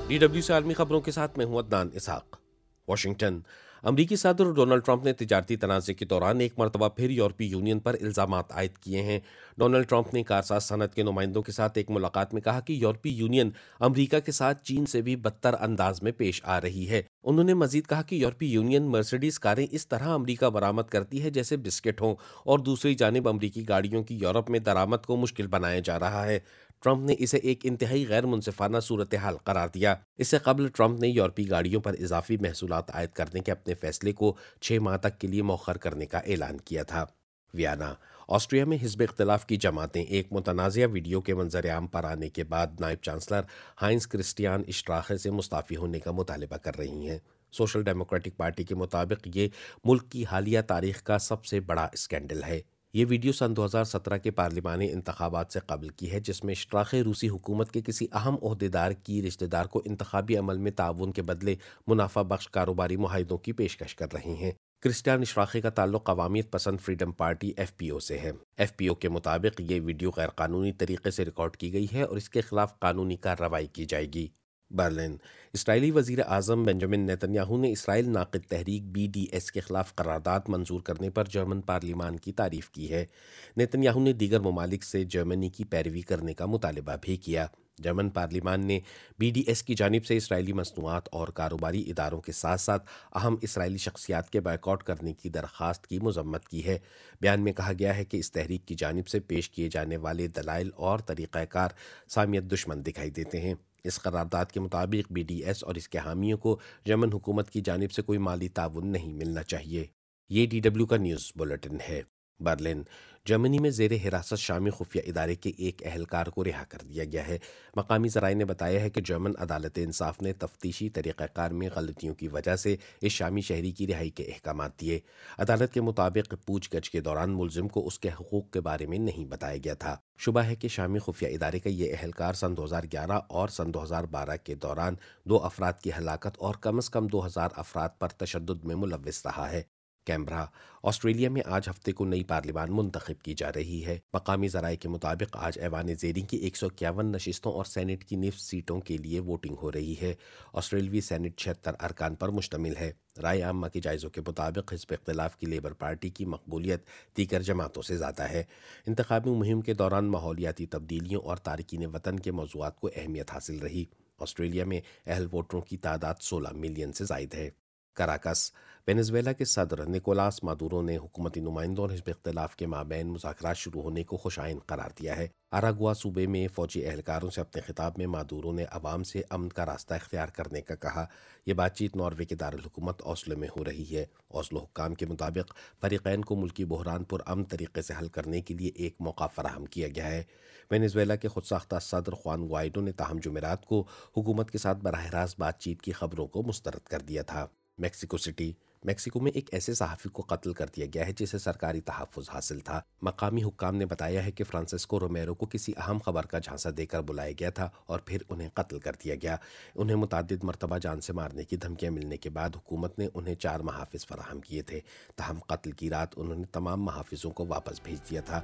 DW से आलमी खबरों के साथ मैं हूं अदनान इसहाक। वाशिंगटन। अमरीकी सदर डोनाल्ड ट्रंप ने तिजारती तनाज़े के दौरान एक मरतबा फिर यूरोपीय यूनियन पर इल्ज़ामात आयद किए हैं। डोनाल्ड ट्रंप ने कारसाज सनत के नुमाइंदों के साथ एक मुलाकात में कहा कि यूरोपीय यूनियन अमरीका के साथ चीन से भी बदतर अंदाज में पेश आ रही है। उन्होंने मजीद कहा कि यूरोपीय यूनियन मर्सिडीज कारें इस तरह अमरीका बरामद करती है जैसे बिस्किट हों, और दूसरी जानिब अमरीकी गाड़ियों की यूरोप में दरामद को मुश्किल बनाया जा रहा है। ट्रंप ने इसे एक इंतहाई गैर मुनसिफाना सूरत हाल करार दिया। इससे कबल ट्रंप ने यूरोपीय गाड़ियों पर इजाफी महसूलात आयद करने के अपने फैसले को 6 माह तक के लिए मौखर करने का ऐलान किया था। वियना। ऑस्ट्रिया में हिज़्ब इख्तिलाफ की जमातें एक मुतनाज़िया वीडियो के मंजर आम पर आने के बाद नायब चांसलर हाइंस क्रिस्टियान इश्ट्राखे से मुस्ताफ़ी होने का मुतालबा कर रही हैं। सोशल डेमोक्रेटिक पार्टी के मुताबिक ये मुल्क की हालिया तारीख का सबसे बड़ा स्कैंडल है। ये वीडियो सन 2017 के पार्लिमानी इंतखाबात से कबल की है, जिसमें इश्ट्राखे रूसी हुकूमत के किसी अहम ओहदेदार की रिश्तेदार को इंतखाबी अमल में ताउन के बदले मुनाफा बख्श कारोबारी मुआहिदों की पेशकश कर रही हैं। क्रिस्टियान इश्ट्राखे का ताल्लुक अवामियत पसंद फ्रीडम पार्टी FPO से है। FPO के मुताबिक ये वीडियो गैर कानूनी तरीके से रिकॉर्ड की गई है और इसके खिलाफ कानूनी कार्रवाई की जाएगी। बर्लिन। इसराइली वज़ीर आज़म बेंजामिन नेतन्याहू ने इसराइल नाक़िद तहरीक BDS के खिलाफ करारदाद मंजूर करने पर जर्मन पार्लिमान की तारीफ की है। नेतन्याहू ने दीगर ममालिक से जर्मनी की पैरवी करने का मुतालबा भी किया। जर्मन पार्लिमान ने BDS की जानिब से इसराइली मसनूआत और कारोबारी इदारों के साथ साथ अहम इसराइली शख्सियात के बायकॉट करने की दरख्वास्त की मजम्मत की है। बयान में कहा गया है कि इस तहरीक की जानिब से पेश किए जाने वाले दलाइल और तरीक़ाकार सामियत दुश्मन दिखाई देते हैं। इस करारदाद के मुताबिक BDS और इसके हामियों को जर्मन हुकूमत की जानिब से कोई माली ताउन नहीं मिलना चाहिए। ये DW का न्यूज़ बुलेटिन है। बर्लिन। जर्मनी में ज़ेरे हिरासत शामी खुफिया इदारे के एक अहलकार को रिहा कर दिया गया है। मकामी ज़राए ने बताया है कि जर्मन अदालत इंसाफ ने तफ्तीशी तरीक़ाकार में गलतियों की वजह से इस शामी शहरी की रिहाई के अहकामात दिए। अदालत के मुताबिक पूछगछ के दौरान मुलजिम को उसके हकूक़ के बारे में नहीं बताया गया था। शुबा है कि शामी खुफिया इदारे का ये अहलकार सन 2011 और सन 2012 के दौरान 2 अफराद की हलाकत और कम से कम 2000 अफराद पर तशद्दुद में मुलव्विस रहा है। कैमरा। ऑस्ट्रेलिया में आज हफ्ते को नई पार्लिमान मुंतखब की जा रही है। मकामी ज़राए के मुताबिक आज ऐवान ज़ेरीन की 151 नशिस्तों और सेनेट की निफ्ट सीटों के लिए वोटिंग हो रही है। ऑस्ट्रेलवी सेनेट 76 अरकान पर मुश्तमिल है। राय आमा के जायज़ों के मुताबिक हिज़्ब इख्तिलाफ की लेबर पार्टी की मकबूलियत दीगर जमातों से ज़्यादा है। इंतखाबी मुहिम के दौरान माहौलियाती तब्दीलियों और तारकीन वतन के मौज़ूआत को अहमियत हासिल रही। ऑस्ट्रेलिया में अहल वोटरों की तादाद 16 मिलियन से ज़ायद है। कराकस। वेनेजुएला के सदर निकोलास मादुरो ने हुकूमती नुमाइंदों और हिज़्ब इख्तिलाफ के माबैन मुज़ाकरात शुरू होने को खुशाइन करार दिया है। अरागुआ सूबे में फ़ौजी एहलकारों से अपने खिताब में मादुरो ने अवाम से अमन का रास्ता इख्तियार करने का कहा। यह बातचीत नॉर्वे के दारुल-हुकूमत ओस्लो में हो रही है। ओस्लो हुक्काम के मुताबिक फ़रीक़ैन को मुल्की बहरान पुरअमन तरीके से हल करने के लिए एक मौका फराहम किया गया है। वेनेजुएला के खुदसाख्ता सदर खुआन ग्वाइडो ने ताहम जुमेरात को हुकूमत के साथ बराह रास्त बातचीत की खबरों को मुस्तरद कर दिया था। Mexico city. मेक्सिको में एक ऐसे सहाफ़ी को कत्ल कर दिया गया है जिसे सरकारी तहफ़्फ़ुज़ हासिल था। मकामी हुक्काम ने बताया है कि फ्रांसिस्को रोमेरो को किसी अहम खबर का झांसा देकर बुलाया गया था और फिर उन्हें कत्ल कर दिया गया। उन्हें मुतअद्दिद मरतबा जान से मारने की धमकियां मिलने के बाद हुकूमत ने उन्हें 4 महाफिज फराहम किए थे। तहम कत्ल की रात उन्होंने तमाम महाफिजों को वापस भेज दिया था।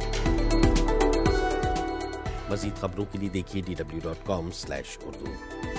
मज़ीद खबरों के लिए देखिए dw.com/urdu।